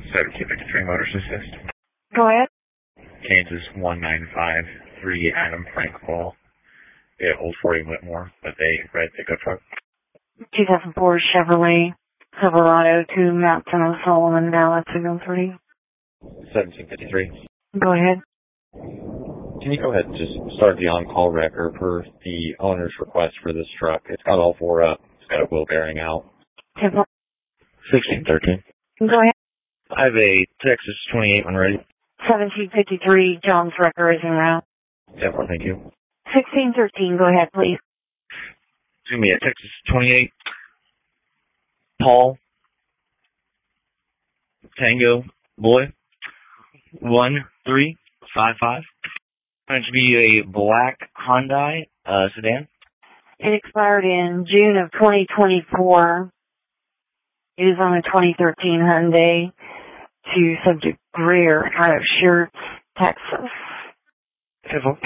1753 Motors Assist. Go ahead. Kansas 1953 Adam Frank Ball. Yeah, Old 40 Whitmore, but they red pickup truck. 2004 Chevrolet Silverado to Mountain O'Sullivan, Dallas 603. 1753. Go ahead. Can you go ahead and just start the on-call record per the owner's request for this truck? It's got all four up. It's got a wheel bearing out. 1613. Go ahead. I have a Texas 28 one ready. 1753 John's Wrecker is en route. Yeah, well, thank you. 1613, go ahead, please. Excuse me, a Texas 28. Paul. Tango. Boy. 1355. Going to be a black Hyundai sedan. It expired in June of 2024. It is on a 2013 Hyundai to subject Greer out of Schertz, Texas. Okay,